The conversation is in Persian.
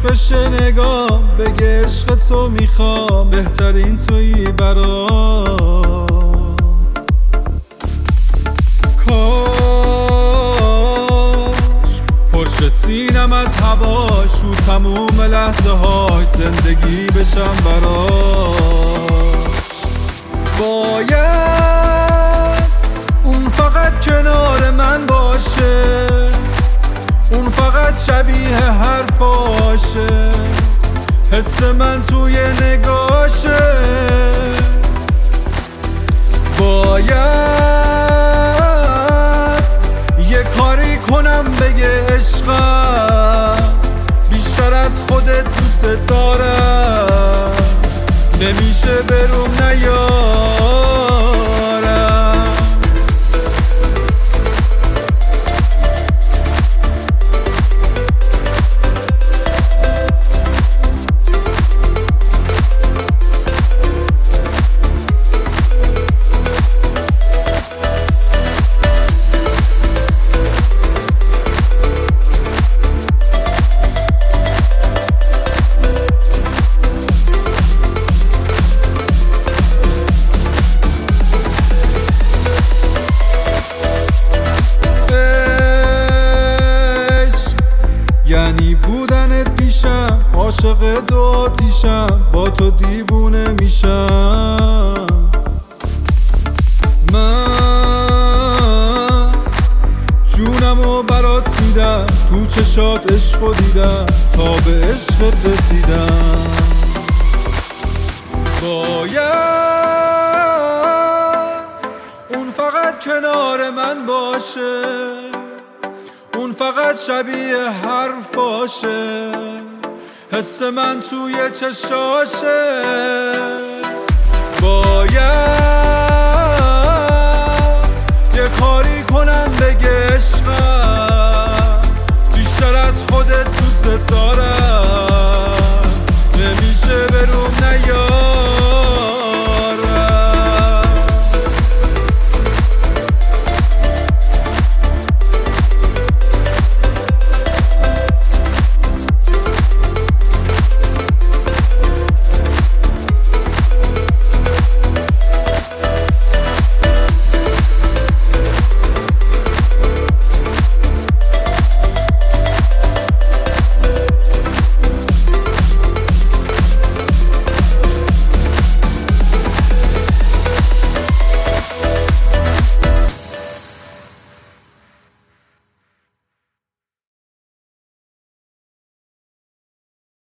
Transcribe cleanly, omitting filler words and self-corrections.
بشه نگام، بگه عشق تو میخوام، بهترین تویی برام. کاش پرش سینم از هواش، تو تموم لحظه های زندگی بشم براش. باید اون فقط کنار من باشه، اون فقط شبیه حرفاشه، حس من توی نگاشه. باید یه کاری کنم بگه عشقم، بیشتر از خودت دوست دارم، نمیشه بروم نیارم. یعنی بودنت پیشم، عاشق دو آتیشم، با تو دیوونه میشم. من جونمو برات میدم، تو چشات عشقو دیدم، تا به عشقت رسیدم. باید اون فقط کنار من باشه، اون فقط شبیه حرفاشه، حس من توی چشاشه. باید یه کاری کنم